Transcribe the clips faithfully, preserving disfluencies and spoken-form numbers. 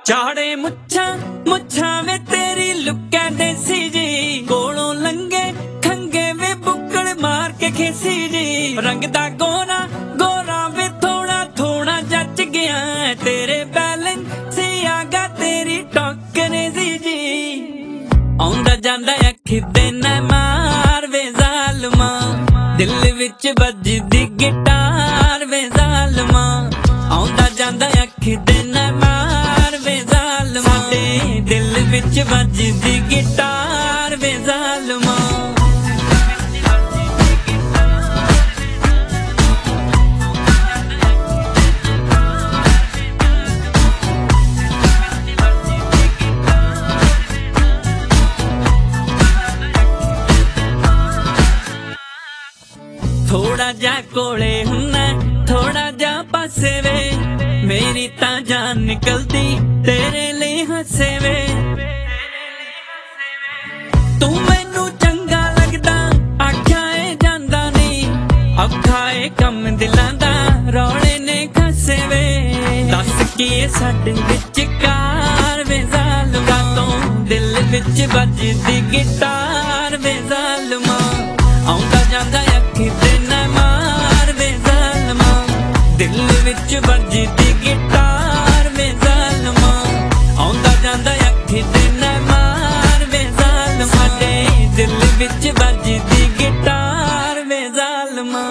ਚਾੜੇ ਮੁੱਛਾਂ ਮੁੱਛਾਂ ਵੇ ਤੇਰੀ ਲੁੱਕਾ ਦੇਸੀ ਜੀ, ਕੋਲੋਂ ਲੰਗੇ ਖੰਗੇ ਵੇ ਬੁੱਕਲ ਮਾਰ ਕੇ ਖੇਸੀ ਜੀ। ਰੰਗ ਦਾ ਗੋਰਾ ਗੋਰਾ ਵੇ ਥੋੜਾ ਥੋੜਾ ਜੱਚ ਗਿਆ, ਤੇਰੇ ਬੈਲੈਂਸ ਆਗਾ ਤੇਰੀ ਟੋਕਰੇ ਸੀ ਜੀ। ਆਉਂਦਾ ਜਾਂਦਾ ਅੱਖ ਦੇ ਨਾ ਮਾਰ ਵੇ ਜ਼ਾਲਮਾ, ਦਿਲ ਵਿੱਚ ਵੱਜਦੀ ਗਿਟਾਰ ਵੇ ਜ਼ਾਲਮਾ। ਆਉਂਦਾ ਜਾਂਦਾ ਅੱਖ ਦੇ ਨਾ ਮਾਰ ਵੇ ਜ਼ਾਲਮਾ, ਸਾਡੇ ਦਿਲ ਵਿੱਚ ਵੱਜਦੀ ਗਿਟਾਰ ਵੇ ਜ਼ਾਲਮਾ। ਥੋੜਾ ਜਾ ਕੋਲੇ ਹੁੰਨਾ ਥੋੜਾ ਜਾ ਪਾਸੇ ਵੇ, ਮੇਰੀ ਤਾਂ ਜਾਨ ਨਿਕਲਦੀ ਤੇਰੇ ਲਈ ਹੱਸੇ ਵੇ। ਤੂੰ ਮੈਨੂੰ ਚੰਗਾ ਲੱਗਦਾ ਆਖਿਆ ਏ ਜਾਂਦਾ ਨੀ, ਔਖਾ ਏ ਕੰਮ ਦਿਲਾਂ ਦਾ ਰੌਲੇ ਨੇ ਖੱਸੇ ਵੇ। ਦੱਸ ਕੀ ਸਾਡੇ ਵਿਚਕਾਰ ਵੇ ਜ਼ਾਲਮਾ, ਤੋਂ ਦਿਲ ਵਿੱਚ ਵੱਜਦੀ ਗਿਟਾਰ ਵੇ ਜ਼ਾਲਮਾ। ਆਉਂਦਾ ਜਾਂਦਾ ਅੱਖ ਦੇ ਨਾ ਮਾਰ ਵੇ ਜ਼ਾਲਮਾ, ਦਿਲ ਵਿੱਚ ਵੱਜਦੀ ਗਿਟਾਰ ਵੇ ਜ਼ਾਲਮਾ। ਆਉਂਦਾ ਜਾਂਦਾ ਅੱਖ ਦੇ ਨਾ ਮਾਰ ਵੇ ਜ਼ਾਲਮਾ, ਸਾਡੇ ਦਿਲ ਵਿੱਚ ਵੱਜਦੀ ਗਿਟਾਰ ਵੇ ਜ਼ਾਲਮਾ।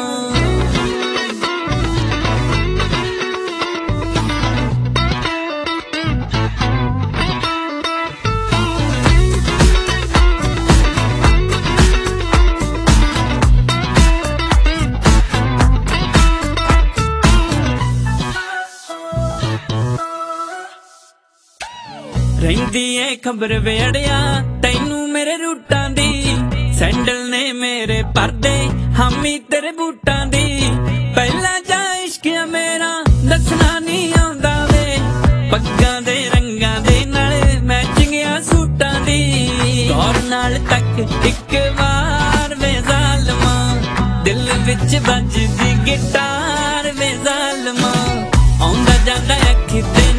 ਰਹਿੰਦੀ ਏ ਖਬਰ ਵੇੜਿਆ ਤੈਨੂੰ ਮੇਰੇ ਰੂਟਾਂ ਦੀ, ਸੈਂਡਲ ਨੇ ਮੇਰੇ ਪਰਦੇ ਹਾਮੀ ਤੇਰੇ ਬੂਟਾਂ ਦੀ। ਪਹਿਲਾਂ ਜਾ ਇਸ਼ਕਿਆ ਮੇਰਾ ਦੱਸਣਾ ਨਹੀਂ ਆਉਂਦਾ ਵੇ, ਪੱਗਾਂ ਦੇ ਰੰਗਾਂ ਦੇ ਨਾਲ ਮੈਚਿੰਗ ਆ ਸੂਟਾਂ ਦੀ। ਗੌਰ ਨਾਲ ਤੱਕ ਇੱਕ ਵਾਰ ਵੇ ਜ਼ਾਲਮਾ, ਦਿਲ ਵਿੱਚ ਵੱਜਦੀ ਗਿਟਾਰ ਵੇ ਜ਼ਾਲਮਾ। ਆਉਂਦਾ ਜਾਂਦਾ ਅੱਖ ਤੇ